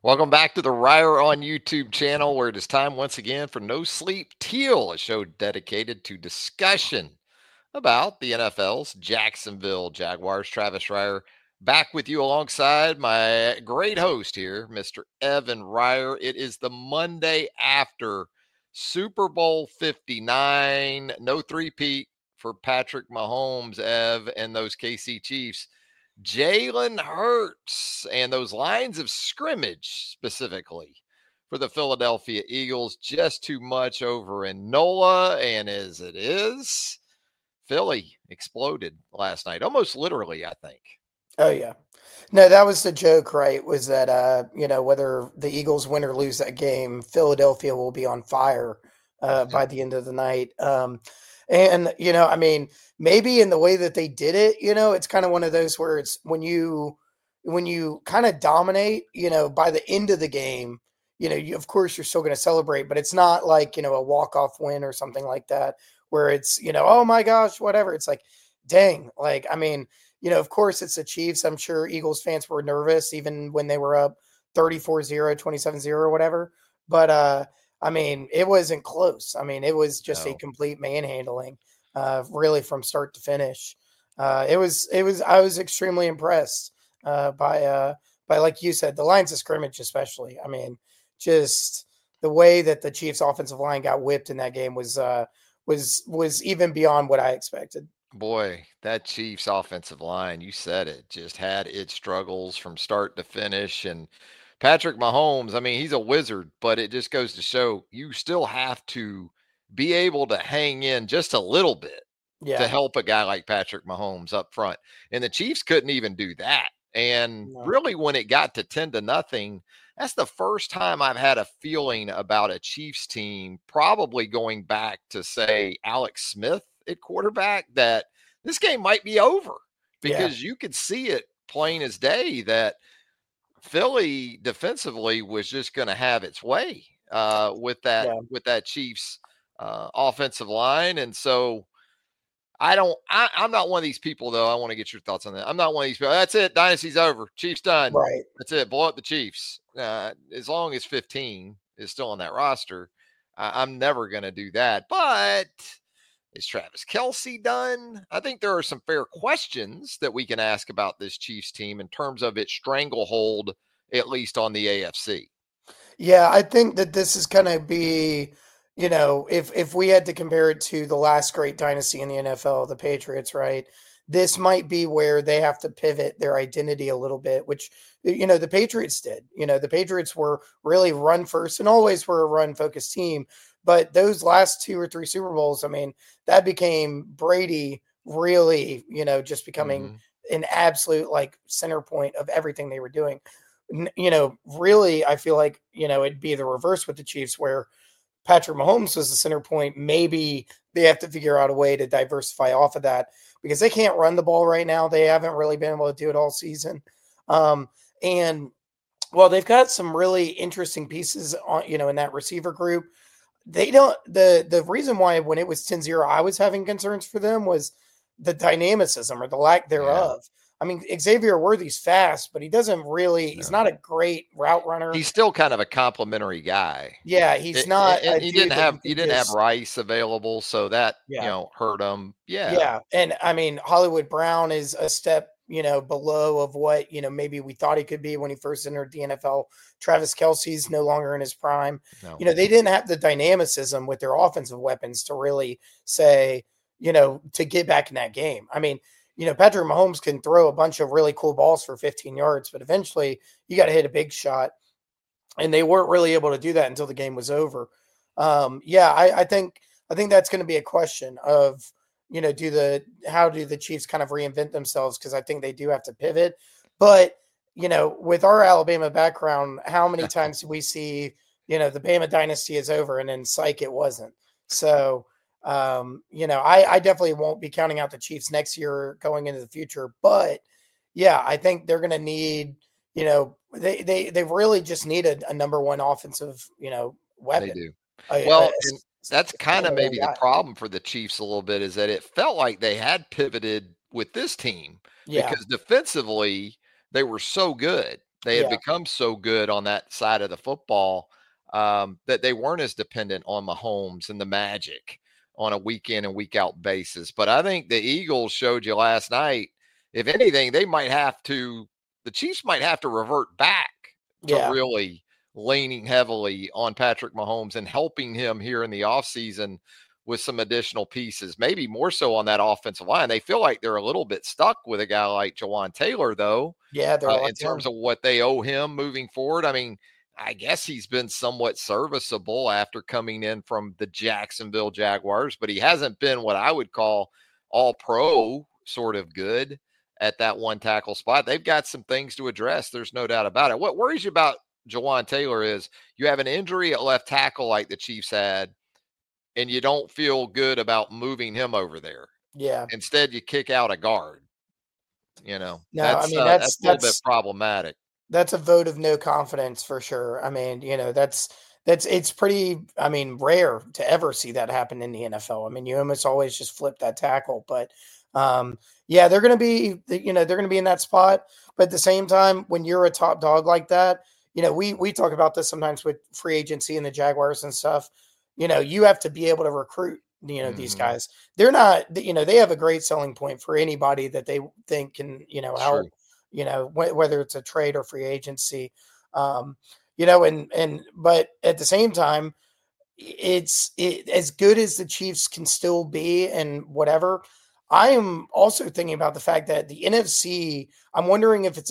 Welcome back to the Ryer on YouTube channel, where it is time once again for No Sleep Teal, a show dedicated to discussion about the NFL's Jacksonville Jaguars. Travis Ryer back with you alongside my great host here, Mr. Evan Ryer. It is the Monday after Super Bowl 59. No three-peat for Patrick Mahomes, Ev, and those KC Chiefs. Jalen Hurts and those lines of scrimmage specifically for the Philadelphia Eagles, just too much over in NOLA. And as it is, Philly exploded last night, almost literally, I think. Oh, yeah. No, that was the joke, right? Was that, whether the Eagles win or lose that game, Philadelphia will be on fire by the end of the night. Maybe in the way that they did it, it's kind of one of those where it's when you kind of dominate, by the end of the game, of course you're still going to celebrate, but it's not like, a walk-off win or something like that where it's, oh my gosh, whatever. It's like, dang, of course it's the Chiefs. I'm sure Eagles fans were nervous even when they were up 34-0, 27-0 or whatever. But, it wasn't close. it was just a complete manhandling, really from start to finish. I was extremely impressed by, like you said, the lines of scrimmage, especially. Just the way that the Chiefs offensive line got whipped in that game was even beyond what I expected. Boy, that Chiefs offensive line, you said it, just had its struggles from start to finish. And Patrick Mahomes, he's a wizard, but it just goes to show you still have to be able to hang in just a little bit to help a guy like Patrick Mahomes up front. And the Chiefs couldn't even do that. And really, when it got to 10-0, that's the first time I've had a feeling about a Chiefs team, probably going back to, say, Alex Smith at quarterback, that this game might be over, because you could see it plain as day that Philly defensively was just going to have its way with that Chiefs offensive line. And so I'm not one of these people, though. I want to get your thoughts on that. I'm not one of these people. That's it. Dynasty's over. Chiefs done. Right. That's it. Blow up the Chiefs. As long as 15 is still on that roster, I'm never going to do that. But is Travis Kelce done? I think there are some fair questions that we can ask about this Chiefs team in terms of its stranglehold, at least on the AFC. Yeah, I think that this is going to be, if we had to compare it to the last great dynasty in the NFL, the Patriots, right? This might be where they have to pivot their identity a little bit, which, the Patriots did. The Patriots were really run first and always were a run focused team. But those last 2 or 3 Super Bowls, that became Brady really, just becoming an absolute center point of everything they were doing. Really, I feel like, it'd be the reverse with the Chiefs, where Patrick Mahomes was the center point. Maybe they have to figure out a way to diversify off of that, because they can't run the ball right now. They haven't really been able to do it all season. And while they've got some really interesting pieces on, in that receiver group, they don't, the reason why when it was 10-0, I was having concerns for them was the dynamicism or the lack thereof. Xavier Worthy's fast, but he doesn't really, he's not a great route runner. He's still kind of a complimentary guy. Yeah, he's not. He didn't have Rice available, so that, hurt him. Yeah. And Hollywood Brown is a step, below of what, maybe we thought he could be when he first entered the NFL. Travis Kelce's no longer in his prime. No. They didn't have the dynamicism with their offensive weapons to really say, to get back in that game. Patrick Mahomes can throw a bunch of really cool balls for 15 yards, but eventually you got to hit a big shot. And they weren't really able to do that until the game was over. I think that's going to be a question of, how do the Chiefs kind of reinvent themselves? Because I think they do have to pivot. But, with our Alabama background, how many times do we see, the Bama dynasty is over and then psych, it wasn't. So, I definitely won't be counting out the Chiefs next year going into the future. But, I think they're going to need, they really just need a number one offensive, weapon. They do. Well, that's kind of maybe the problem for the Chiefs a little bit, is that it felt like they had pivoted with this team because defensively they were so good. They had Yeah. become so good on that side of the football that they weren't as dependent on Mahomes and the magic on a week in and week out basis. But I think the Eagles showed you last night, if anything, the Chiefs might have to revert back to Yeah. really leaning heavily on Patrick Mahomes and helping him here in the offseason with some additional pieces, maybe more so on that offensive line. They feel like they're a little bit stuck with a guy like Jawan Taylor, though, Yeah. They're in locked terms in. of what they owe him moving forward. I mean, I guess he's been somewhat serviceable after coming in from the Jacksonville Jaguars, but he hasn't been what I would call all pro sort of good at that one tackle spot. They've got some things to address. There's no doubt about it. What worries you about Jawan Taylor is you have an injury at left tackle like the Chiefs had, and you don't feel good about moving him over there. Yeah. Instead, you kick out a guard. No, I mean That's a little bit problematic. that's a vote of no confidence for sure. I mean, that's it's pretty, I mean, rare to ever see that happen in the NFL. I mean, you almost always just flip that tackle, but yeah, they're going to be, they're going to be in that spot. But at the same time, when you're a top dog like that, we talk about this sometimes with free agency and the Jaguars and stuff. You have to be able to recruit, these Mhm. guys. They're not, they have a great selling point for anybody that they think can, It's help, true. whether it's a trade or free agency. But at the same time, as good as the Chiefs can still be and whatever. I am also thinking about the fact that the NFC, I'm wondering if it's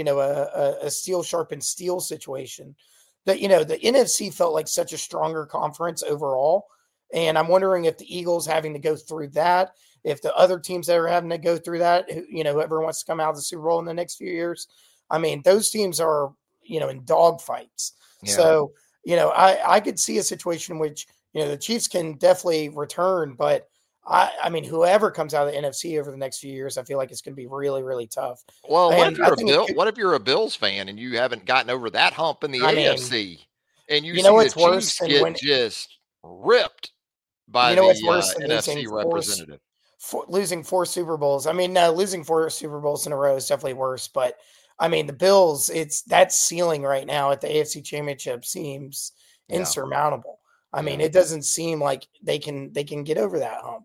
a steel sharpened steel situation. That the NFC felt like such a stronger conference overall, and I'm wondering if the Eagles having to go through that, if the other teams that are having to go through that, whoever wants to come out of the Super Bowl in the next few years, I mean, those teams are in dog fights. Yeah. So I could see a situation in which the Chiefs can definitely return, but I mean, whoever comes out of the NFC over the next few years, I feel like it's going to be really, really tough. Well, And I think it could, What if you're a Bills fan and you haven't gotten over that hump in the I mean, AFC, and you you know see the what's worse Chiefs than get when just ripped by you know what's the worse than NFC representative? losing four Super Bowls. I mean, no, losing four Super Bowls in a row is definitely worse. But I mean, the Bills, it's that ceiling right now at the AFC Championship seems Yeah. insurmountable. I mean, Yeah. it doesn't seem like they can get over that hump.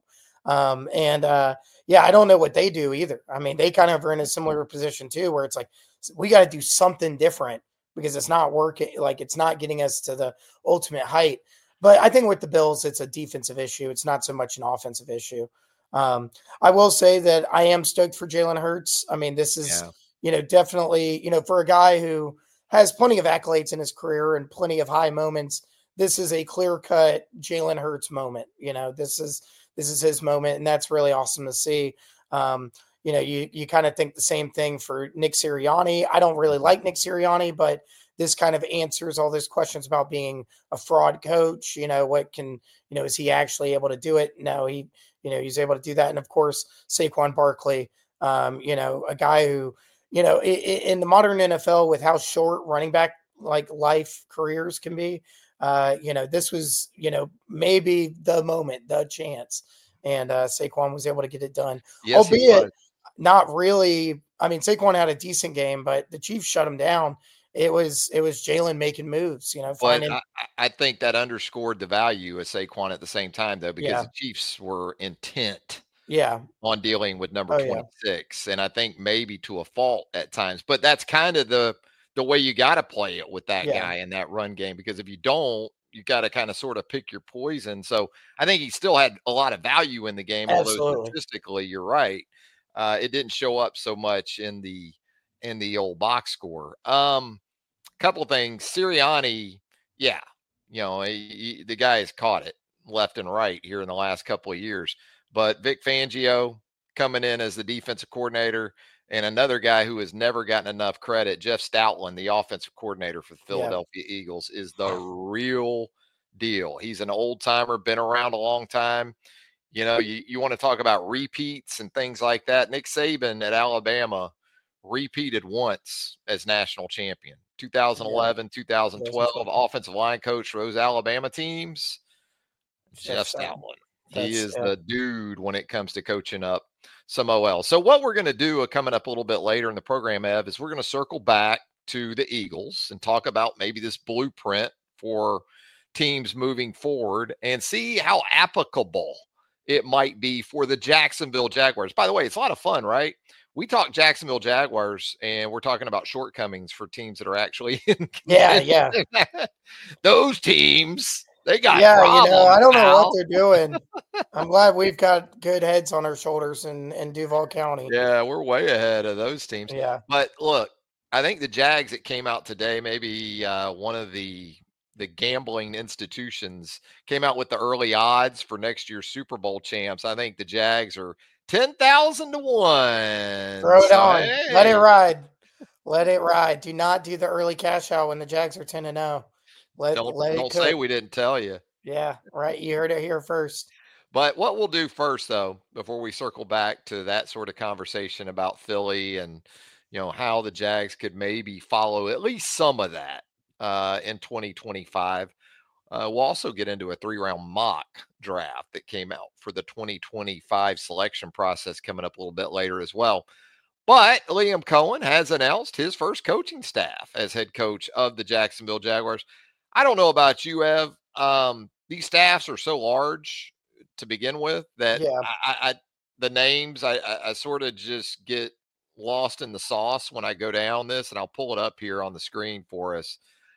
Yeah, I don't know what they do either. I mean, they kind of are in a similar position too, where it's like we got to do something different because it's not working. Like it's not getting us to the ultimate height. But I think with the Bills, it's a defensive issue. It's not so much an offensive issue. Um, I will say that I am stoked for Jalen Hurts. I mean, this is, Yeah. definitely, for a guy who has plenty of accolades in his career and plenty of high moments, this is a clear cut Jalen Hurts moment. This is his moment, and that's really awesome to see. You kind of think the same thing for Nick Sirianni. I don't really like Nick Sirianni, but this kind of answers all those questions about being a fraud coach. Is he actually able to do it? No, he's able to do that. And of course, Saquon Barkley, a guy who, in the modern NFL with how short running back like life careers can be, this was, maybe the moment, the chance. And Saquon was able to get it done, Yes, he albeit was. not really. I mean, Saquon had a decent game, but the Chiefs shut him down. It was Jalen making moves, But finding, I think that underscored the value of Saquon at the same time, though, because yeah, the Chiefs were intent yeah, on dealing with number oh yeah, 26, and I think maybe to a fault at times. But that's kind of the way you got to play it with that yeah, guy in that run game, because if you don't, you got to kind of sort of pick your poison. So I think he still had a lot of value in the game, although absolutely, statistically, you're right, it didn't show up so much in the old box score. Couple of things. Sirianni, yeah, the guy has caught it left and right here in the last couple of years. But Vic Fangio coming in as the defensive coordinator, and another guy who has never gotten enough credit, Jeff Stoutland, the offensive coordinator for the yeah, Philadelphia Eagles, is the real deal. He's an old timer, been around a long time. You want to talk about repeats and things like that. Nick Saban at Alabama repeated once as national champion. yeah. 2011, 2012, 2012. offensive line coach for those Alabama teams, Jeff Jeff Stout. Stoutland. He That's is the dude when it comes to coaching up some OL. So what we're going to do coming up a little bit later in the program, Ev, is we're going to circle back to the Eagles and talk about maybe this blueprint for teams moving forward and see how applicable it might be for the Jacksonville Jaguars. By the way, it's a lot of fun, right? We talk Jacksonville Jaguars and we're talking about shortcomings for teams that are actually in Yeah. Those teams, they got Yeah, problems, I don't know what pal. they're doing. I'm glad we've got good heads on our shoulders in Duval County. Yeah, we're way ahead of those teams. Yeah. But look, I think the Jags that came out today, maybe one of the gambling institutions came out with the early odds for next year's Super Bowl champs. I think the Jags are 10,000 to 1. Throw it So, on. Let it hey. ride. Let it ride. Do not do the early cash out when the Jags are 10-0. Let it Don't say cook. we didn't tell you. Yeah, right. You heard it here first. But what we'll do first, though, before we circle back to that sort of conversation about Philly and how the Jags could maybe follow at least some of that in 2025, we'll also get into a 3-round mock draft that came out for the 2025 selection process coming up a little bit later as well. But Liam Cohen has announced his first coaching staff as head coach of the Jacksonville Jaguars. I don't know about you, Ev. These staffs are so large to begin with that Yeah. the names I sort of just get lost in the sauce when I go down this, and I'll pull it up here on the screen for us.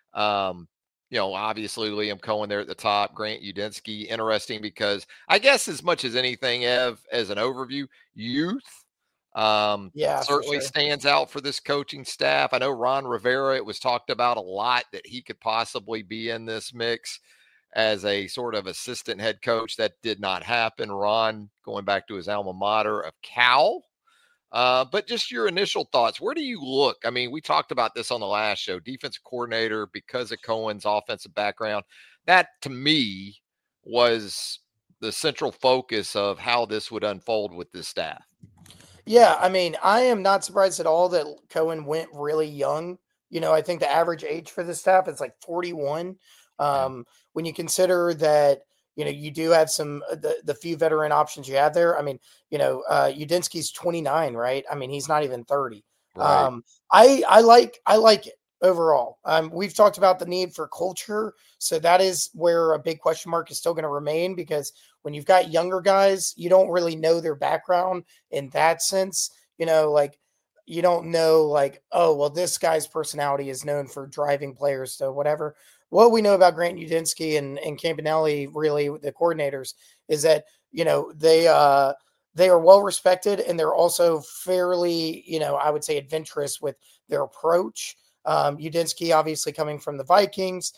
Obviously Liam Cohen there at the top, Grant Udinski, interesting because I guess as much as anything, Ev, as an overview, youth Yeah, for certainly sure. stands out for this coaching staff. I know Ron Rivera, it was talked about a lot that he could possibly be in this mix as a sort of assistant head coach. That did not happen. Ron going back to his alma mater of Cal. But just your initial thoughts. Where do you look? I mean, we talked about this on the last show. Defensive coordinator, because of Cohen's offensive background, that to me was the central focus of how this would unfold with this staff. Yeah, I mean, I am not surprised at all that Cohen went really young. I think the average age for the staff is like 41. Yeah. When you consider that, you do have some the few veteran options you have there. I mean, Udinski's 29, right? I mean, he's not even 30. Right. I like it overall. We've talked about the need for culture, so that is where a big question mark is still going to remain because when you've got younger guys, you don't really know their background in that sense. Like you don't know, like, oh, well, this guy's personality is known for driving players to whatever. What we know about Grant Udinski and Campanelli, really, the coordinators, is that they are well respected and they're also fairly, I would say, adventurous with their approach. Udinski, obviously coming from the Vikings,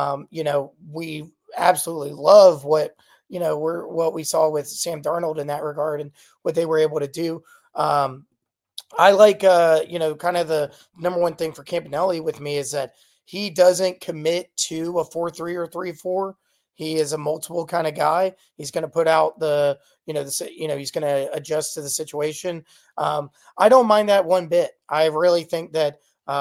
we absolutely love what we saw with Sam Darnold in that regard and what they were able to do. I like, kind of the number one thing for Campanelli with me is that he doesn't commit to a 4-3 or 3-4. He is a multiple kind of guy. He's going to put out he's going to adjust to the situation. I don't mind that one bit. I really think that,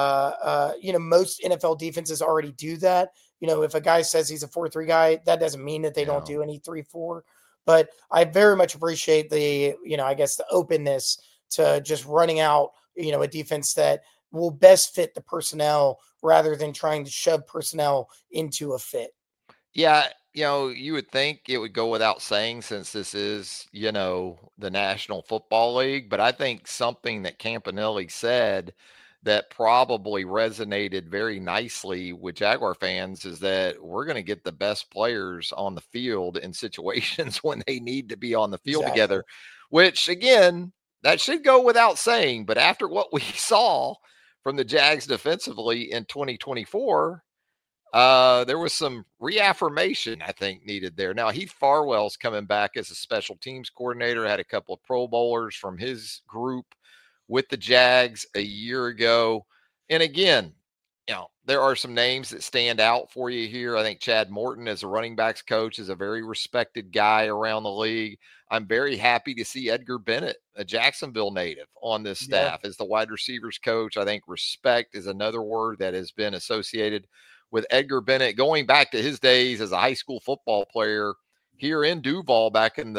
most NFL defenses already do that. If a guy says he's a 4-3 guy, that doesn't mean that they don't do any 3-4. But I very much appreciate the, I guess the openness to just running out, a defense that will best fit the personnel rather than trying to shove personnel into a fit. Yeah, you would think it would go without saying since this is, the National Football League, but I think something that Campanelli said that probably resonated very nicely with Jaguar fans is that we're going to get the best players on the field in situations when they need to be on the field together, which again, that should go without saying. But after what we saw from the Jags defensively in 2024, there was some reaffirmation, I think, needed there. Now, Heath Farwell's coming back as a special teams coordinator, had a couple of Pro Bowlers from his group with the Jags a year ago. And again, there are some names that stand out for you here. I think Chad Morton as a running backs coach is a very respected guy around the league. I'm very happy to see Edgar Bennett, a Jacksonville native, on this staff as the wide receivers coach. I think respect is another word that has been associated with Edgar Bennett going back to his days as a high school football player here in Duval back in the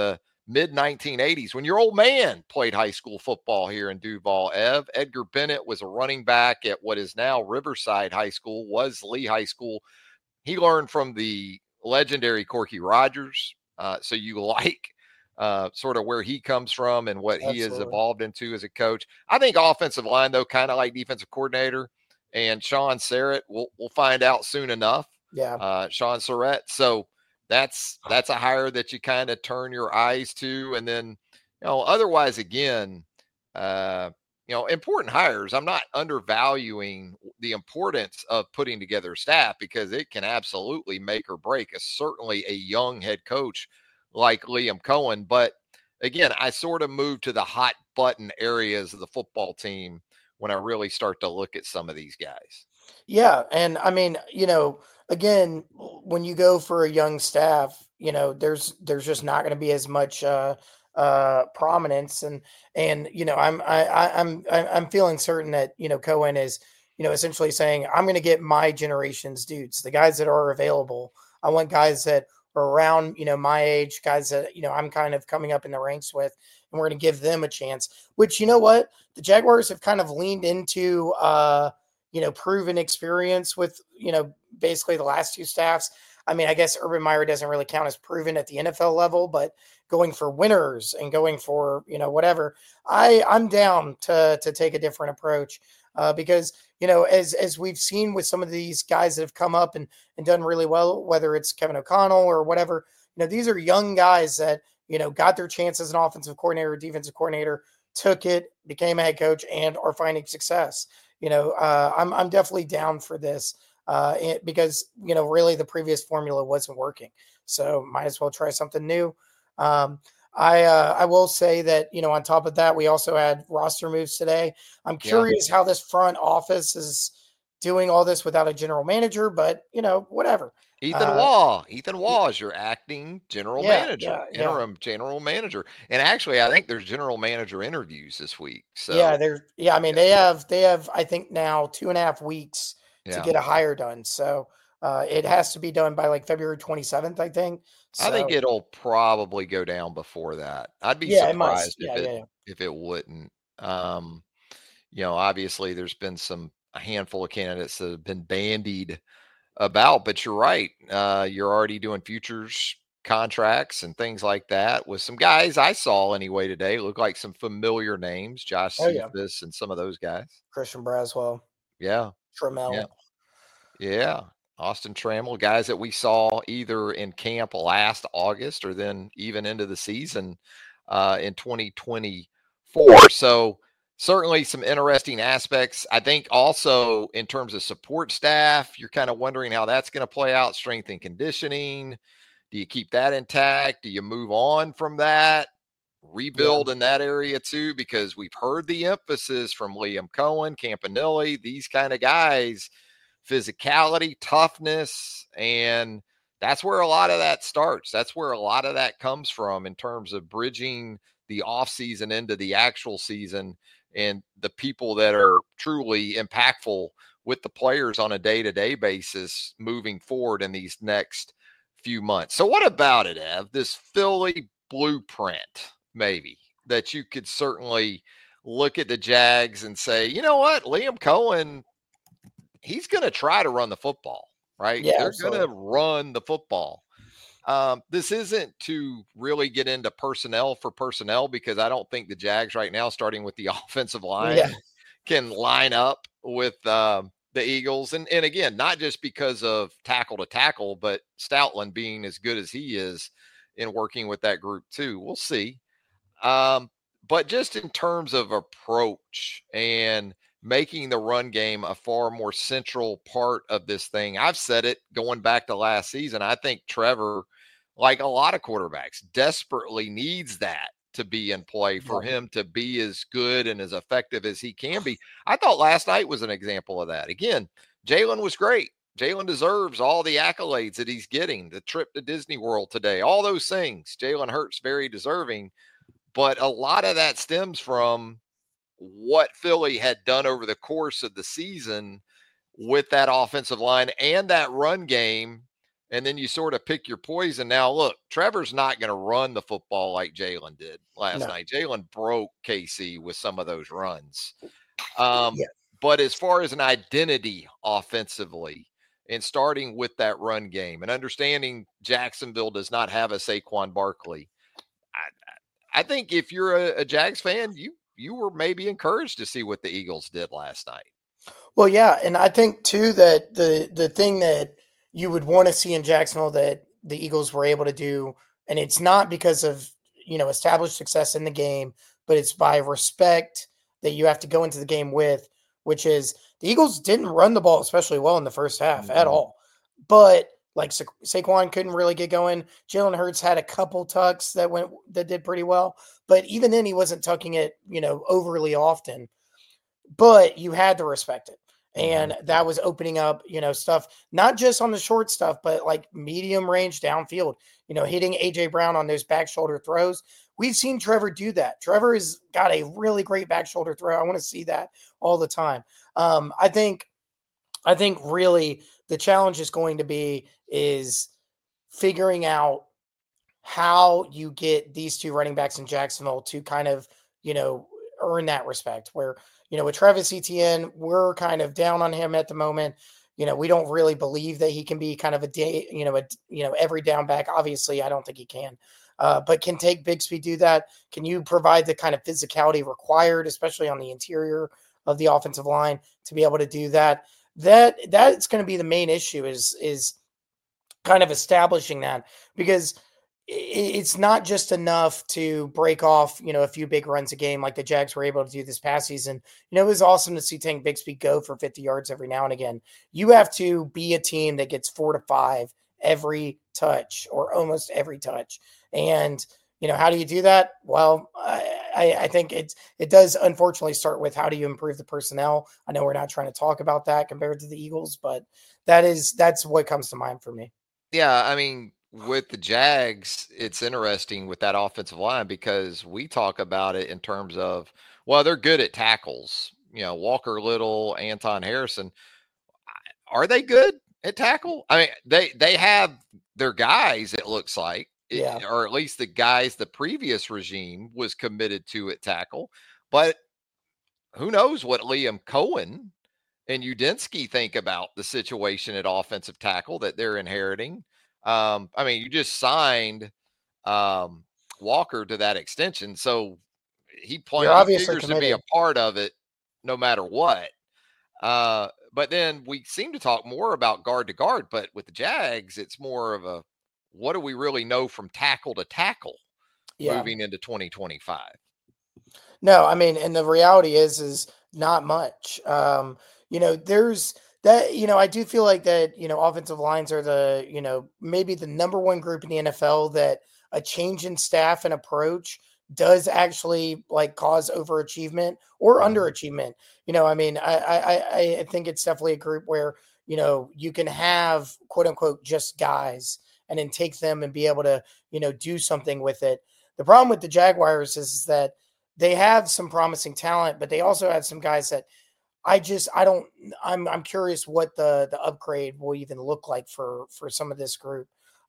mid 1980s when your old man played high school football here in Duval, Ev. Edgar Bennett was a running back at what is now Riverside High School, was Lee High School. He learned from the legendary Corky Rogers. So you like sort of where he comes from and what he has Absolutely. evolved into as a coach. I think offensive line, though, kind of like defensive coordinator. And Sean Sarrett, we'll find out soon enough. Yeah. Sean Sarrett. So that's a hire that you kind of turn your eyes to. And then, otherwise, again, important hires. I'm not undervaluing the importance of putting together staff because it can absolutely make or break certainly a young head coach like Liam Cohen. But again, I sort of move to the hot button areas of the football team when I really start to look at some of these guys. Yeah, and I mean, again, when you go for a young staff, there's just not going to be as much prominence, and I'm feeling certain that Cohen is essentially saying I'm going to get my generation's dudes, the guys that are available. I want guys that are around my age, guys that I'm kind of coming up in the ranks with, and we're going to give them a chance. Which what the Jaguars have kind of leaned into. Proven experience with, basically the last two staffs. I mean, I guess Urban Meyer doesn't really count as proven at the NFL level, but going for winners and going for, whatever, I'm down to take a different approach because, as we've seen with some of these guys that have come up and done really well, whether it's Kevin O'Connell or whatever, these are young guys that, got their chance as an offensive coordinator, defensive coordinator, took it, became a head coach, and are finding success. I'm definitely down for this because, really the previous formula wasn't working. So might as well try something new. I will say that, on top of that, we also had roster moves today. I'm curious how this front office is doing all this without a general manager, but, whatever. Ethan Waugh is your acting general manager, Yeah. interim general manager. And actually, I think there's general manager interviews this week. So I mean, they have, I think now 2.5 weeks to get a hire done. So it has to be done by like February 27th, I think. So, I think it'll probably go down before that. I'd be surprised if it wouldn't. Obviously there's been a handful of candidates that have been bandied about, but you're right. You're already doing futures contracts and things like that with some guys I saw anyway today. Look like some familiar names, Josh Cephas and some of those guys. Christian Braswell. Yeah. Trammell. Yeah. Austin Trammell, guys that we saw either in camp last August or then even into the season in 2024. So certainly some interesting aspects. I think also in terms of support staff, you're kind of wondering how that's going to play out. Strength and conditioning. Do you keep that intact? Do you move on from that? Rebuild in that area too? Because we've heard the emphasis from Liam Cohen, Campanelli, these kind of guys, physicality, toughness, and that's where a lot of that starts. That's where a lot of that comes from in terms of bridging the offseason into the actual season and the people that are truly impactful with the players on a day-to-day basis moving forward in these next few months. So what about it, Ev? This Philly blueprint, maybe, that you could certainly look at the Jags and say, you know what, Liam Cohen, he's going to try to run the football, right? Yeah, they're going to run the football. This isn't to really get into personnel for personnel because I don't think the Jags right now, starting with the offensive line, can line up with the Eagles. And again, not just because of tackle to tackle, but Stoutland being as good as he is in working with that group too. We'll see. But just in terms of approach and making the run game a far more central part of this thing. I've said it going back to last season. I think Trevor, like a lot of quarterbacks, desperately needs that to be in play for him to be as good and as effective as he can be. I thought last night was an example of that. Again, Jalen was great. Jalen deserves all the accolades that he's getting. The trip to Disney World today, all those things. Jalen Hurts very deserving. But a lot of that stems from what Philly had done over the course of the season with that offensive line and that run game. and then you sort of pick your poison. Now, look, Trevor's not going to run the football like Jalen did last No. night. Jalen broke KC with some of those runs. Um, Yeah. but as far as an identity offensively, and starting with that run game and understanding Jacksonville does not have a Saquon Barkley, I think if you're a Jags fan, you were maybe encouraged to see what the Eagles did last night. Well, yeah, and I think too that the thing that you would want to see in Jacksonville that the Eagles were able to do, and it's not because of established success in the game, but it's by respect that you have to go into the game with, which is the Eagles didn't run the ball especially well in the first half at Mm-hmm. all, but like Saquon couldn't really get going. Jalen Hurts had a couple tucks that did pretty well, but even then he wasn't tucking it overly often. But you had to respect it. Mm-hmm. And that was opening up, stuff, not just on the short stuff, but like medium range downfield, hitting AJ Brown on those back shoulder throws. We've seen Trevor do that. Trevor has got a really great back shoulder throw. I want to see that all the time. I think really the challenge is going to be is figuring out how you get these two running backs in Jacksonville to kind of, earn that respect where, with Travis Etienne, we're kind of down on him at the moment. We don't really believe that he can be kind of a day, every down back. Obviously, I don't think he can. But can take Bigsby do that? Can you provide the kind of physicality required, especially on the interior of the offensive line, to be able to do that? That's going to be the main issue is kind of establishing that, because it's not just enough to break off, a few big runs a game like the Jags were able to do this past season. It was awesome to see Tank Bigsby go for 50 yards every now and again. You have to be a team that gets 4 to 5 every touch or almost every touch. And, how do you do that? Well, I think it does unfortunately start with how do you improve the personnel? I know we're not trying to talk about that compared to the Eagles, but that's what comes to mind for me. Yeah, I mean, with the Jags, it's interesting with that offensive line because we talk about it in terms of, well, they're good at tackles. Walker Little, Anton Harrison. Are they good at tackle? I mean, they have their guys, it looks like, Yeah. or at least the guys the previous regime was committed to at tackle. But who knows what Liam Cohen and Udinski think about the situation at offensive tackle that they're inheriting. I mean, you just signed um, Walker to that extension, so You're he obviously figures to be a committed. part of it no matter what. But then we seem to talk more about guard to guard, but with the Jags, it's more of a what do we really know from tackle to tackle Yeah. moving into 2025? No, I mean, and the reality is not much. There's that, I do feel like that, offensive lines are the, maybe the number one group in the NFL that a change in staff and approach does actually like cause overachievement or Mm-hmm. underachievement. I mean, I think it's definitely a group where, you can have quote unquote just guys and then take them and be able to, do something with it. The problem with the Jaguars is that they have some promising talent, but they also have some guys that I don't I'm curious what the upgrade will even look like for some of this group.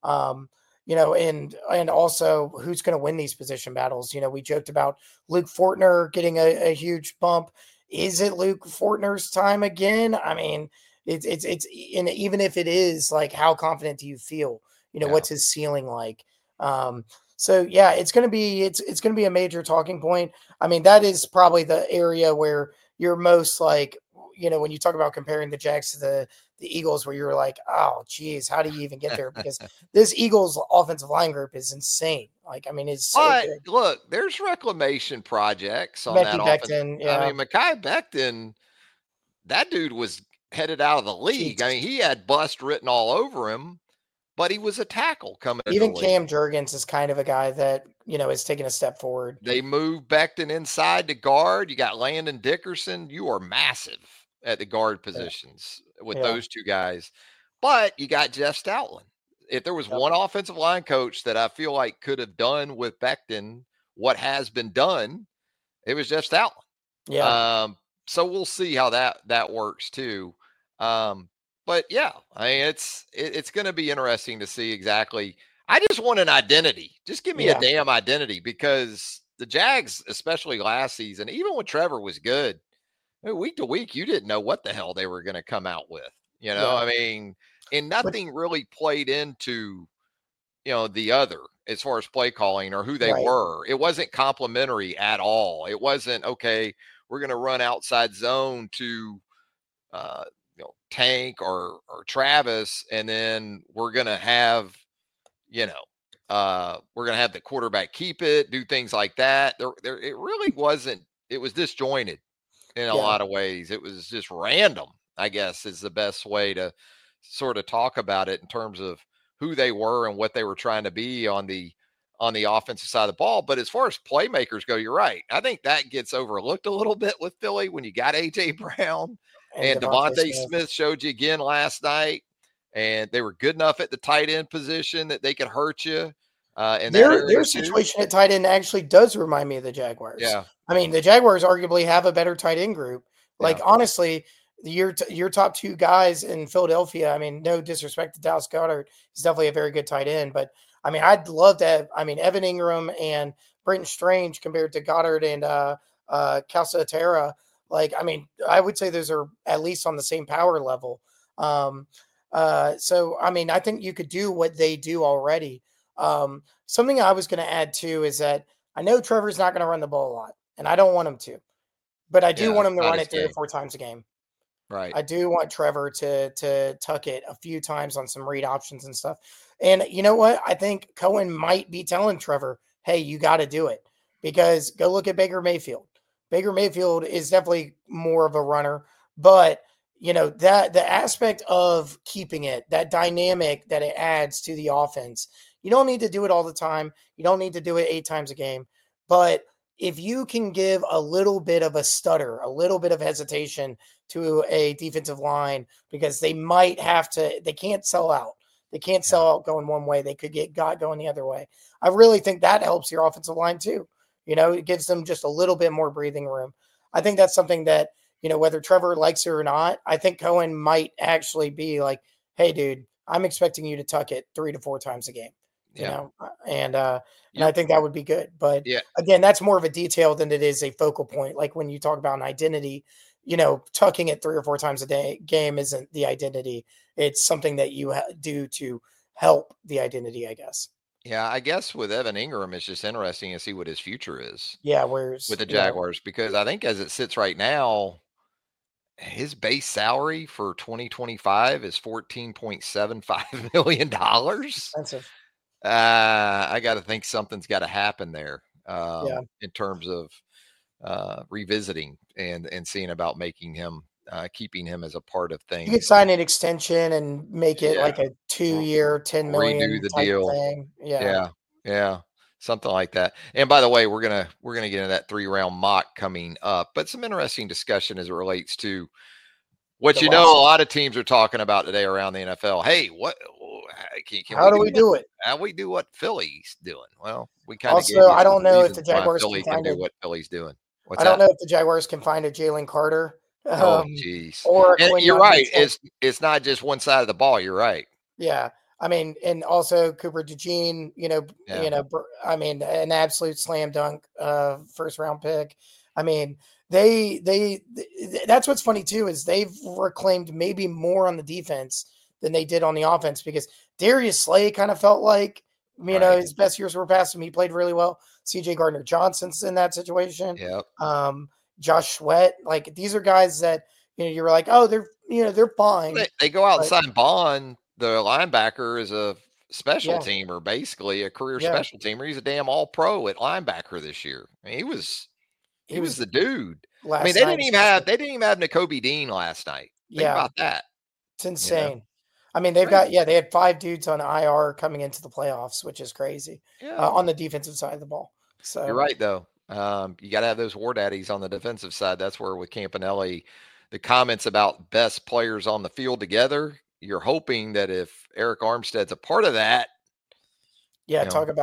And also who's going to win these position battles. We joked about Luke Fortner getting a huge bump. Is it Luke Fortner's time again? I mean, it's and even if it is, like, how confident do you feel? Yeah. What's his ceiling like? So yeah, it's gonna be a major talking point. I mean, that is probably the area where you're most like, when you talk about comparing the Jags to the Eagles, where you're like, oh geez, how do you even get there? Because this Eagles offensive line group is insane. Like, I mean, it's so But good. look, there's reclamation projects on that Mekhi offense. Becton, I yeah, mean, Mekhi Becton, that dude was headed out of the league. I Jesus. mean, he had bust written all over him, but he was a tackle coming into the Even league. Cam Jurgens is kind of a guy that is taking a step forward. They moved Becton inside to guard. You got Landon Dickerson. You are massive at the guard Yeah, positions with yeah, those two guys. But you got Jeff Stoutland. If there was yep, one offensive line coach that I feel like could have done with Becton what has been done, it was Jeff Stoutland. yeah. Um, so we'll see how that works too. Um, But yeah, I mean, it's going to be interesting to see exactly. I just want an identity. Just give me a Yeah, damn identity because the Jags, especially last season, even when Trevor was good, week to week, you didn't know what the hell they were going to come out with. yeah, I mean, and but nothing really played into the other as far as play calling or who they right, were. It wasn't complimentary at all. It wasn't okay. We're going to run outside zone to uh, Tank or Travis, and then we're gonna have we're gonna have the quarterback keep it, do things like that. It really wasn't. It was disjointed in a yeah, lot of ways. It was just random, I guess, is the best way to sort of talk about it in terms of who they were and what they were trying to be on the offensive side of the ball. But as far as playmakers go, you're right. I think that gets overlooked a little bit with Philly when you got AJ Brown and and Devontae Devontae Smith. Smith showed you again last night. And they were good enough at the tight end position that they could hurt you in that Their area too. situation at tight end actually does remind me of the Jaguars. Yeah, I mean, the Jaguars arguably have a better tight end group. Like yeah, honestly, your top two guys in Philadelphia. I mean, no disrespect to Dallas Goddard, he's definitely a very good tight end. But I mean, I'd love to have. I mean, Evan Ingram and Brenton Strange compared to Goddard and Calcaterra. Like, I mean, I would say those are at least on the same power level. Um, so I mean, I think you could do what they do already. Something I was going to add too is that I know Trevor's not going to run the ball a lot, and I don't want him to, but I do yeah. want It's him to not run his it 3 or game, 4 times a game. right? I do want Trevor to tuck it a few times on some read options and stuff. And you know what? I think Cohen might be telling Trevor, "Hey, you got to do it," because go look at Baker Mayfield. Baker Mayfield is definitely more of a runner, but that the aspect of keeping it, that dynamic that it adds to the offense. You don't need to do it all the time. You don't need to do it 8 times a game, but if you can give a little bit of a stutter, a little bit of hesitation to a defensive line because they can't sell out. They can't Yeah, sell out going one way. They could get got going the other way. I really think that helps your offensive line too. It gives them just a little bit more breathing room. I think that's something that, whether Trevor likes it or not, I think Cohen might actually be like, hey, dude, I'm expecting you to tuck it 3 to 4 times a game, yeah. and I You're think that would be good. But yeah, again, that's more of a detail than it is a focal point. Like when you talk about an identity, tucking it 3 or 4 times a day game isn't the identity. It's something that you do to help the identity, I guess. yeah. I guess with Evan Ingram, it's just interesting to see what his future is Yeah. with Whereas, the Jaguars because I think as it sits right now, his base salary for 2025 is $14.75 million. expensive. I got to think something's got to happen there Yeah. in terms of revisiting and seeing about making him keeping him as a part of You could things. sign an extension and make it Yeah, like a 2 year, 10 redo million the type deal. thing. Yeah. Yeah, yeah, something like that. And by the way, we're gonna get into that 3 round mock coming up, but some interesting discussion as it relates to what The a roster. lot of teams are talking about today around the NFL. Hey, what can How we do do? we do it? How we do what Philly's doing? Well, we kind of gave Also, you I some don't know if the reasons why Jaguars can Philly can find do a what Philly's doing. What's I don't that? know if the Jaguars can find a Jalen Carter, Oh, um, geez. or a And Quinn you're right. Ewers. Like, It's not just one side of the ball. You're right. yeah, I mean, and also Cooper DeJean, Yeah. I mean, an absolute slam dunk, first round pick. I mean, that's what's funny too is they've reclaimed maybe more on the defense than they did on the offense because Darius Slay kind of felt like Right. his best years were past him. He played really well. C.J. Gardner Johnson's in that situation. Yep. Um, Josh Sweat, like these are guys that you were like, oh, they're fine, They go out and but sign Bond, the linebacker, is a special yeah, teamer, basically a career yeah, special teamer. He's a damn all pro at linebacker this year. I mean, he he was was the dude. I mean, last night, especially. they didn't even have N'Kobe Dean last night. Think Yeah, about that. it's You know, insane. I mean, crazy. they had 5 dudes on IR coming into the playoffs, which is crazy Yeah, on the defensive side of the ball. you're So right though. You got to have those war daddies on the defensive side. That's where with Campanelli, the comments about best players on the field together. You're hoping that if Eric Armstead's a part of that, yeah, you know, talk about.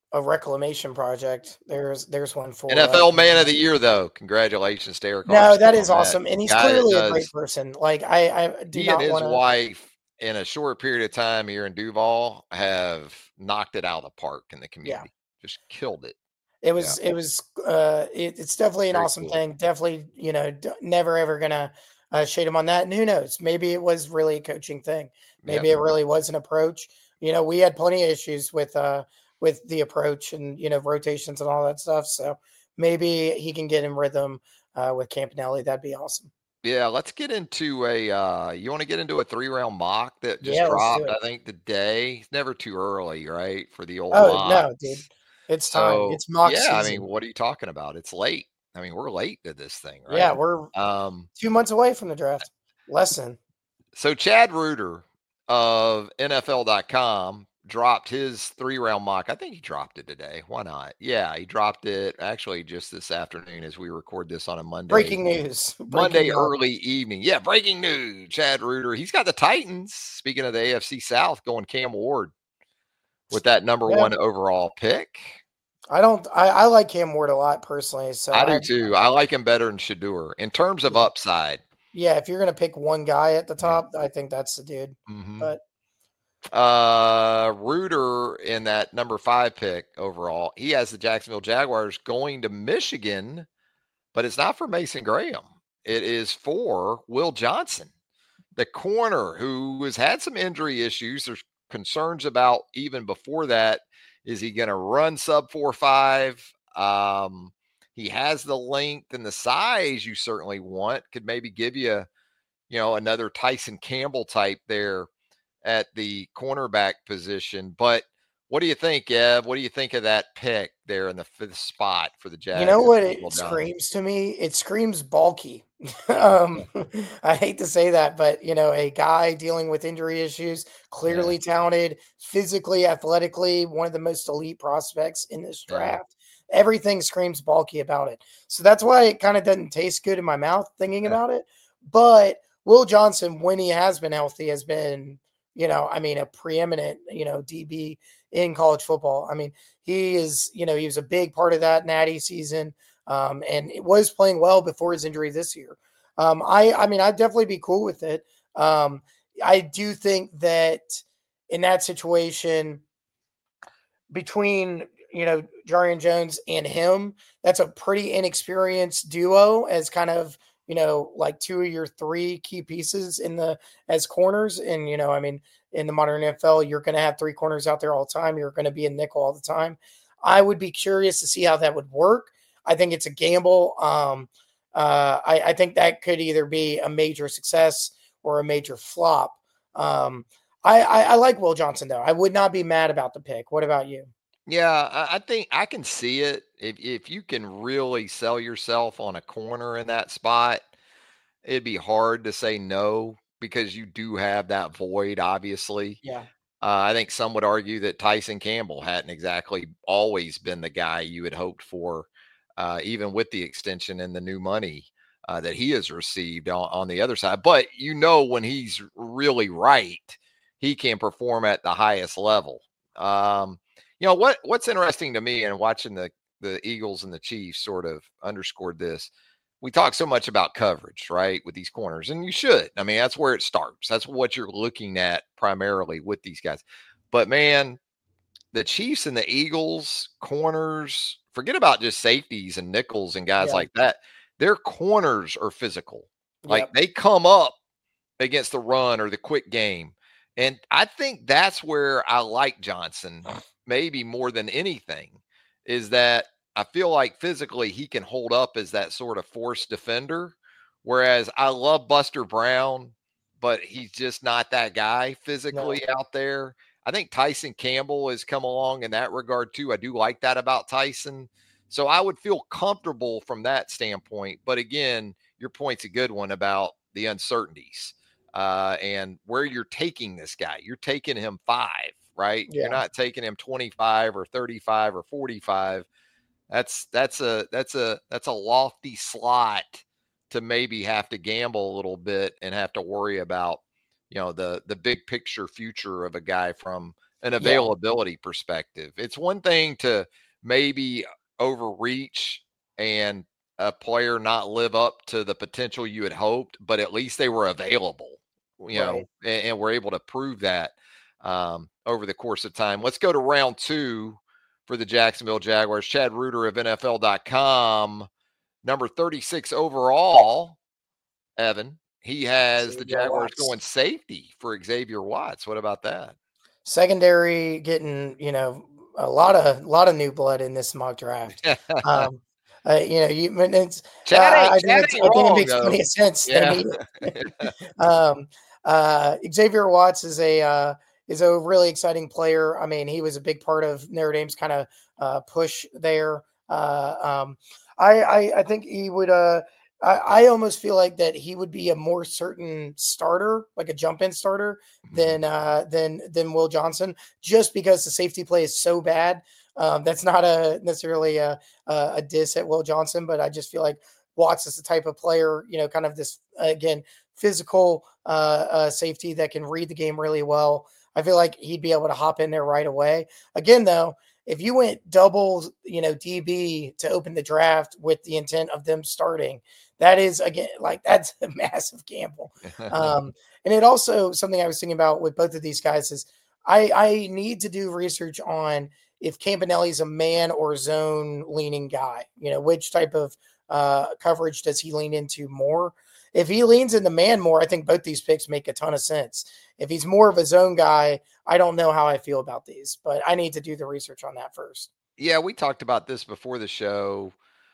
a reclamation project. There's one for NFL Man of the Year, though. Congratulations to Eric no, that Armstead is on that. awesome, and he's Guy that clearly a great does, person. Like I do he and not his want to. wife in a short period of time here in Duval have knocked it out of the park in the Yeah, community. Just killed it. it Yeah, was it's definitely an very awesome cool. thing. Definitely, never ever gonna shade him on that. And who knows? Maybe it was really a coaching thing. Yeah. Maybe it really was an approach. We had plenty of issues with the approach and rotations and all that stuff. So maybe he can get in rhythm with Campanelli. That'd be awesome. Yeah, let's get into you want to get into a 3-round mock that just Yeah, let's do dropped, it. I think today. It's never too early, right? For the old Oh no, dude, mocks. it's time. So It's mock yeah, I mean, season. what are you talking about? It's late. I mean, we're late to this thing, Yeah, right? we're Um, 2 months away from the draft. Less than. so Chad Reuter of NFL.com dropped his 3-round mock. I think he dropped it today. Why not? Yeah, he dropped it actually just this afternoon as we record this on a Monday. Breaking news. Breaking Monday mock. early evening. Yeah, breaking news. Chad Reuter. He's got the Titans, speaking of the AFC South, going Cam Ward with that number Yeah, one overall pick. I don't. I like Cam Ward a lot personally. So I do too. I like him better than Shadur in terms of yeah, upside. yeah. If you're gonna pick one guy at the Yeah. top, I think that's the dude. Mm-hmm. But Reuter in that number 5 pick overall, he has the Jacksonville Jaguars going to Michigan, but it's not for Mason Graham. It is for Will Johnson, the corner who has had some injury issues. There's concerns about even before that. Is he going to run sub 4.5? He has the length and the size you certainly want. Could maybe give you, another Tyson Campbell type there at the cornerback position. But what do you think, Ev? What do you think of that pick there in the 5th spot for the you know Jags? what Will it Johnson. screams to me? It screams bulky. um, I hate to say that, but a guy dealing with injury issues, Yeah, clearly talented, physically, athletically, one of the most elite prospects in this yeah, draft. Everything screams bulky about it. So that's why it kind of doesn't taste good in my mouth thinking yeah, about it. But Will Johnson, when he has been healthy, has been, a preeminent, DB in college football. I mean, he was a big part of that Natty season. And it was playing well before his injury this year. I mean, I'd definitely be cool with it. I do think that in that situation, between Jarian Jones and him, that's a pretty inexperienced duo as kind of like 2 of your 3 key pieces as corners. And I mean, in the modern NFL, you're going to have 3 corners out there all the time. You're going to be a nickel all the time. I would be curious to see how that would work. I think it's a gamble. I think that could either be a major success or a major flop. I like Will Johnson though. I would not be mad about the pick. What about you? yeah. I think I can see it if you can really sell yourself on a corner in that spot. It'd be hard to say no because you do have that void, obviously. Yeah, I think some would argue that Tyson Campbell hadn't exactly always been the guy you had hoped for, even with the extension and the new money that he has received on the other side. But when he's really right, he can perform at the highest level. What's interesting to me and watching the Eagles and the Chiefs sort of underscored this. We talk so much about coverage, right, with these corners, and you should. I mean, that's where it starts. That's what you're looking at primarily with these guys. But man, the Chiefs and the Eagles corners, forget about just safeties and nickels and guys yeah, like that. Their corners are physical. Like yep, they come up against the run or the quick game. And I think that's where I like Johnson maybe more than anything is that I feel like physically he can hold up as that sort of force defender. Whereas I love Buster Brown, but he's just not that guy no, physically out there. I think Tyson Campbell has come along in that regard too. I do like that about Tyson. So I would feel comfortable from that standpoint. But again, your point's a good one about the uncertainties and where you're taking this guy. You're taking him 5, right? You're yeah, not taking him 25 or 35 or 45. That's a lofty slot to maybe have to gamble a little bit and have to worry about the big picture future of a guy from an Yeah. availability perspective. It's one thing to maybe overreach and a player not live up to the potential you had hoped, but at least they were available, Right. and we're able to prove that over the course of time. Let's go to round 2 for the Jacksonville Jaguars. Chad Reuter of NFL.com, number 36 overall, Evan. He has the Xavier Jaguars Watts. going safety for Xavier Watts. What about that? Secondary getting, a lot of new blood in this mock draft. Um, and it's Chad I think ain't I think it wrong makes though. plenty of sense. They Yeah. need it. Xavier Watts is a really exciting player. I mean, he was a big part of Notre Dame's kind of push there. I think he would. I almost feel like that he would be a more certain starter, like a jump in starter, Mhm. than Will Johnson, just because the safety play is so bad. That's not necessarily a diss at Will Johnson, but I just feel like Watts is the type of player, kind of this again physical safety that can read the game really well. I feel like he'd be able to hop in there right away. Again, though, if you went double, DB to open the draft with the intent of them starting, that is again like that's a massive gamble. And it also something I was thinking about with both of these guys is I need to do research on if Campanelli's a man or zone leaning guy. Which type of coverage does he lean into more? If he leans into man more, I think both these picks make a ton of sense. If he's more of a zone guy, I don't know how I feel about these, but I need to do the research on that first. Yeah, we talked about this before the show.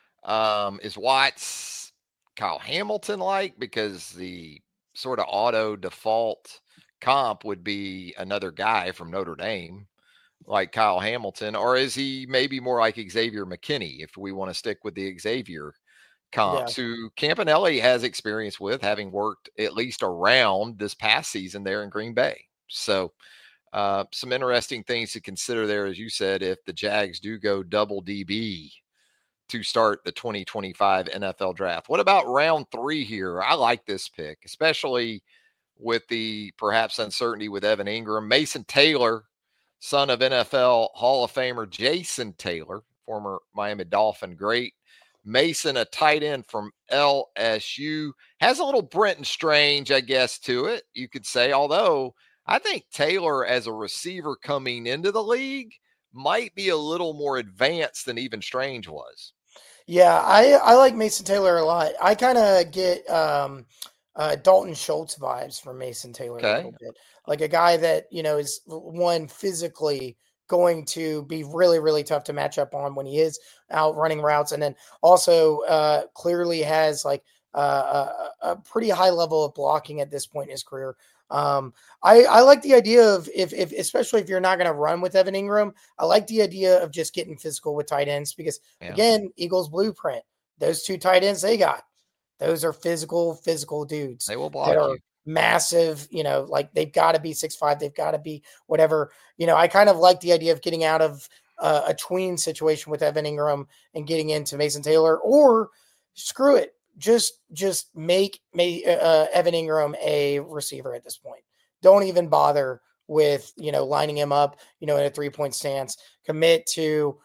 Is Watts Kyle Hamilton like? Because the sort of auto default comp would be another guy from Notre Dame, like Kyle Hamilton, or is he maybe more like Xavier McKinney if we want to stick with the Xavier Yeah. comps, who Campanelli has experience with, having worked at least around this past season there in Green Bay. So, some interesting things to consider there, as you said, if the Jags do go double DB to start the 2025 NFL draft. What about round 3 here? I like this pick, especially with the perhaps uncertainty with Evan Ingram. Mason Taylor, son of NFL Hall of Famer Jason Taylor, former Miami Dolphin great. Mason, a tight end from LSU, has a little Brenton Strange, I guess, to it, you could say. Although I think Taylor, as a receiver coming into the league, might be a little more advanced than even Strange was. Yeah, I like Mason Taylor a lot. I kind of get Dalton Schultz vibes from Mason Taylor a Okay. little bit, like a guy that is one physically going to be really really tough to match up on when he is out running routes, and then also clearly has like a pretty high level of blocking at this point in his career. I like the idea of if especially if you're not going to run with Evan Ingram, I like the idea of just getting physical with tight ends because Yeah. again, Eagles blueprint, those two tight ends they got, those are physical dudes They will that block are you. massive, like they've got to be 6'5", they've got to be whatever. I kind of like the idea of getting out of a tween situation with Evan Ingram and getting into Mason Taylor, or screw it, just make Evan Ingram a receiver at this point. Don't even bother with lining him up in a 3-point stance. Commit to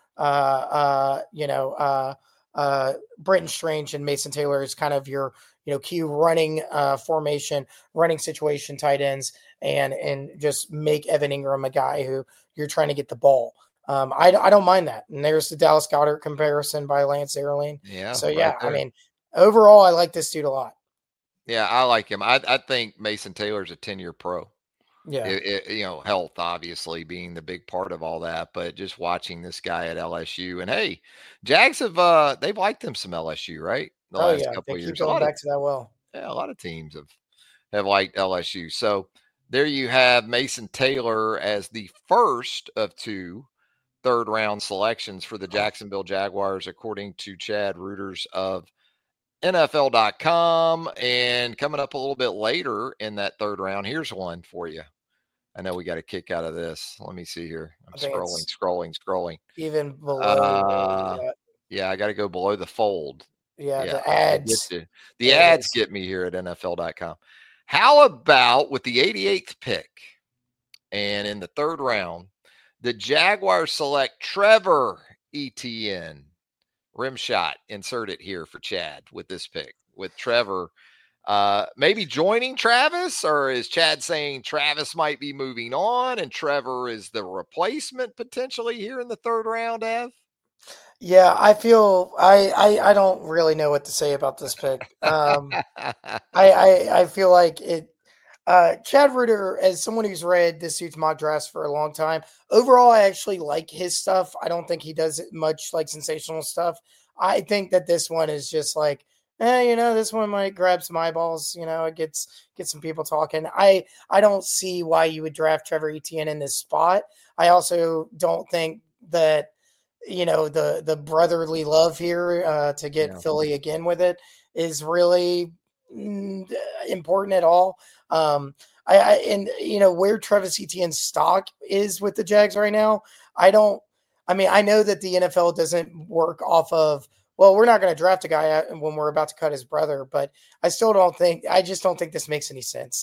Brenton Strange and Mason Taylor is kind of your key running formation, running situation tight ends, and just make Evan Ingram a guy who you're trying to get the ball. I don't mind that. And there's the Dallas Goedert comparison by Lance Zierlein. Yeah, So right yeah, I there. mean, overall, I like this dude a lot. Yeah, I like him. I think Mason Taylor's a 10-year pro. Yeah. Health obviously being the big part of all that, but just watching this guy at LSU, and hey, Jags have they've liked him some LSU, right? The Oh last yeah, couple they of keep years. A going lot of back to that well. Yeah, a lot of teams have liked LSU. So there you have Mason Taylor as the first of 2 third-round selections for the Jacksonville Jaguars, according to Chad Reuters of NFL.com. And coming up a little bit later in that third round, here's one for you. I know we got a kick out of this. Let me see here. I'm I think it's scrolling. even below where we Uh, got. yeah, I got to go below the fold. Yeah, Yeah, the I get ads. you. The There it ads is. get me here at NFL.com. How about with the 88th pick And in the third round, the Jaguars select Trevor Etienne. Rim shot, insert it here for Chad with this pick. With Trevor maybe joining Travis, or is Chad saying Travis might be moving on and Trevor is the replacement potentially here in the third round, Ev? Yeah, I feel I don't really know what to say about this pick. I feel like it. Chad Reuter, as someone who's read this dude's mock drafts for a long time, overall I actually like his stuff. I don't think he does much like sensational stuff. I think that this one is just like, this one might grab some eyeballs. It gets some people talking. I don't see why you would draft Trevor Etienne in this spot. I also don't think that the brotherly love here to get Yeah. Philly again with it is really important at all. And where Travis Etienne's stock is with the Jags right now, I don't. I mean, I know that the NFL doesn't work off of. Well, we're not going to draft a guy when we're about to cut his brother, but I still don't think. I just don't think this makes any sense.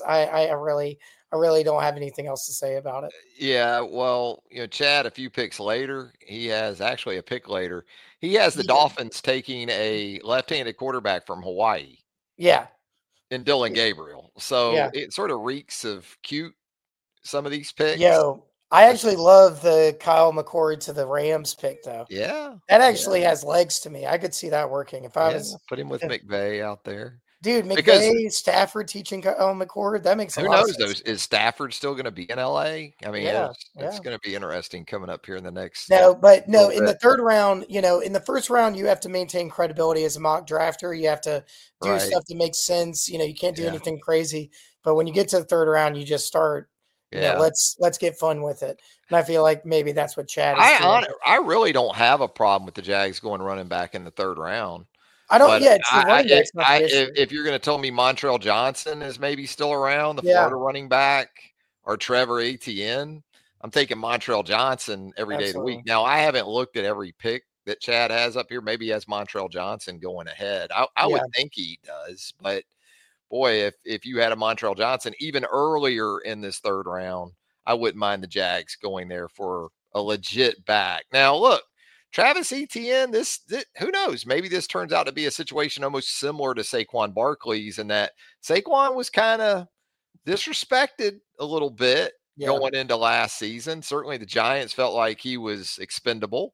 I really don't have anything else to say about it. Yeah, well, Chad, a few picks later, he has actually a pick later. He has the Yeah, Dolphins taking a left-handed quarterback from Hawaii yeah, in Dylan Gabriel. So yeah. it sort of reeks of cute, some of these picks. Yo, I actually love the Kyle McCord to the Rams pick though. Yeah, That yeah, actually has legs to me. I could see that working if I yeah. was, Put him with if, McVay out there dude, because McVay, Stafford teaching Kyle McCord. That makes a who lot of knows? Though sense. is Stafford still going to be in LA? I mean, Yeah, it's yeah. going to be interesting coming up here in the next No, but no, little in the bit. third round, in the first round, you have to maintain credibility as a mock drafter. You have to do Right? stuff that makes sense. You can't do Yeah, anything crazy. But when you get to the third round, you just start, yeah. let's get fun with it. And I feel like maybe that's what Chad is doing. I really don't have a problem with the Jags going running back in the third round. I don't. But Yeah, it's the running back's not the issue. if you're going to tell me Montrell Johnson is maybe still around, the Yeah, Florida running back, or Trevor Etienne, I'm taking Montrell Johnson every day of the week. absolutely. Now, I haven't looked at every pick that Chad has up here. Maybe he has Montrell Johnson going ahead. I would Yeah, think he does, but boy, if you had a Montrell Johnson even earlier in this third round, I wouldn't mind the Jags going there for a legit back. Now, look, Travis Etienne, this who knows? Maybe this turns out to be a situation almost similar to Saquon Barkley's, in that Saquon was kind of disrespected a little bit yeah, going into last season. Certainly, the Giants felt like he was expendable,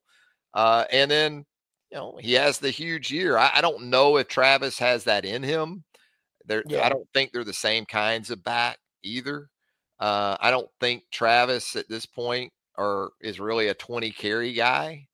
and then he has the huge year. I don't know if Travis has that in him. I yeah, don't think they're the same kinds of back either. I don't think Travis at this point is really a 20 carry guy.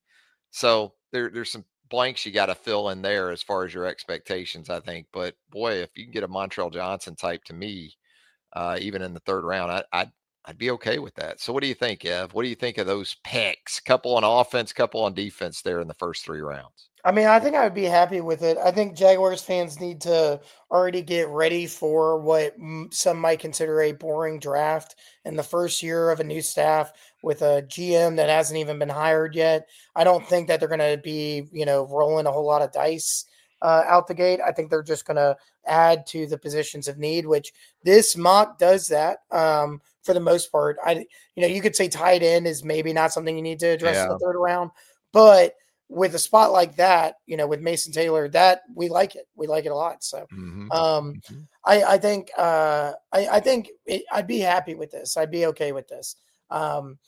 So there's some blanks you got to fill in there as far as your expectations, I think. But boy, if you can get a Montrell Johnson type to me, even in the third round, I'd be okay with that. So what do you think, Ev? What do you think of those picks? Couple on offense, couple on defense there in the first three rounds. I mean, I think I would be happy with it. I think Jaguars fans need to already get ready for what some might consider a boring draft in the first year of a new staff with a GM that hasn't even been hired yet. I don't think that they're going to be, rolling a whole lot of dice out the gate. I think they're just going to add to the positions of need, which this mock does that for the most part. You could say tight end is maybe not something you need to address in the Yeah. third round, but with a spot like that, with Mason Taylor, that we like it. We like it a lot. So, Hmm. um, Hmm. I think I'd be happy with this. I'd be okay with this. Um,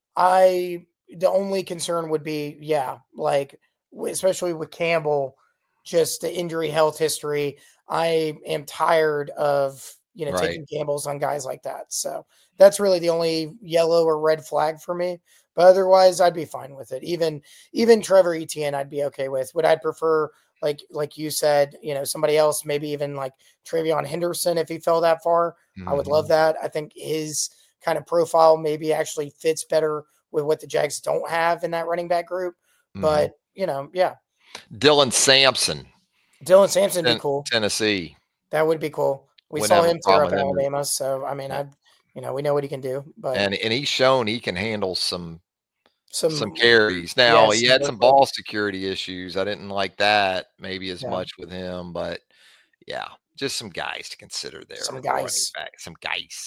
the only concern would be, yeah, like especially with Campbell, just the injury health history. I am tired of Right. taking gambles on guys like that. So that's really the only yellow or red flag for me. But otherwise, I'd be fine with it. Even Trevor Etienne, I'd be okay with. Would I prefer, like you said, somebody else, maybe even like Travion Henderson if he fell that far? I would love Hmm. that. I think his kind of profile maybe actually fits better with what the Jags don't have in that running back group. Hmm. But yeah, Dylan Sampson, Dylan Sampson would be cool. Tennessee. That would be cool. We Wouldn't saw have a him tear problem up with him. Alabama, so I mean, Yeah. we know what he can do. But And he's shown he can handle some some, carries. Now yes, he some had some workload. ball security issues. I didn't like that maybe as Yeah, much with him, but yeah, just some guys to consider there some at the running guys. back. Some guys.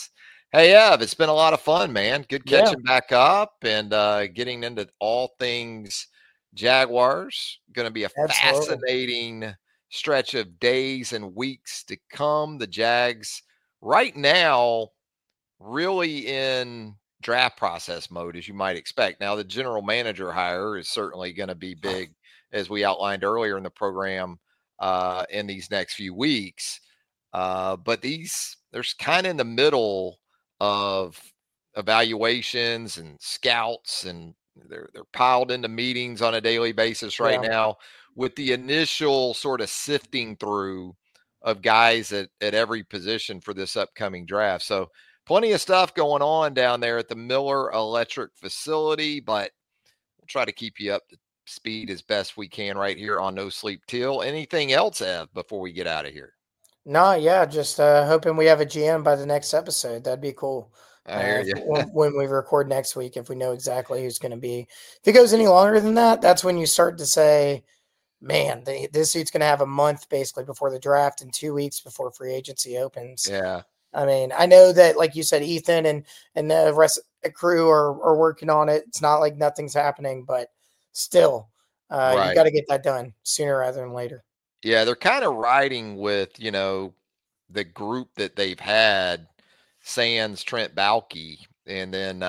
Hey, Ev, it's been a lot of fun, man. Good Yeah, catching back up and getting into all things Jaguars. Going to be a absolutely. fascinating stretch of days and weeks to come. The Jags, right now, really in draft process mode, as you might expect. Now, the general manager hire is certainly going to be big, as we outlined earlier in the program, in these next few weeks. But there's kind of in the middle of evaluations and scouts, and they're piled into meetings on a daily basis right Yeah. now with the initial sort of sifting through of guys at every position for this upcoming draft. So plenty of stuff going on down there at the Miller Electric facility, but we'll try to keep you up to speed as best we can right here on No Sleep Till. Anything else, Ev, before we get out of here? No, yeah, just hoping we have a GM by the next episode. That'd be cool. I hear you. When we record next week, if we know exactly who's going to be. If it goes any longer than that, that's when you start to say, man, this dude's going to have a month basically before the draft and 2 weeks before free agency opens. Yeah, I mean, I know that, like you said, Ethan and the rest of the crew are working on it. It's not like nothing's happening, but still, you right. got to get that done sooner rather than later. Yeah, they're kind of riding with, the group that they've had, sans Trent Baalke, and then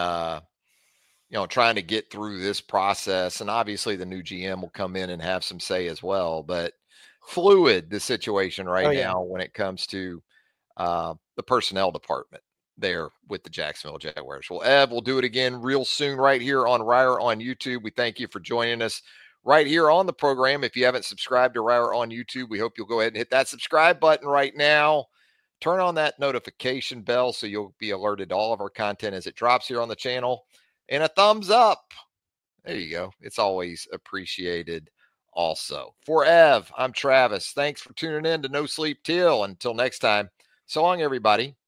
trying to get through this process. And obviously the new GM will come in and have some say as well. But fluid the situation Oh right yeah. now when it comes to the personnel department there with the Jacksonville Jaguars. Well, Ev, we'll do it again real soon right here on Ryer on YouTube. We thank you for joining us right here on the program. If you haven't subscribed to Ryer on YouTube, we hope you'll go ahead and hit that subscribe button right now. Turn on that notification bell so you'll be alerted to all of our content as it drops here on the channel. And a thumbs up. There you go. It's always appreciated also. For Ev, I'm Travis. Thanks for tuning in to No Sleep Till. Until next time, so long, everybody.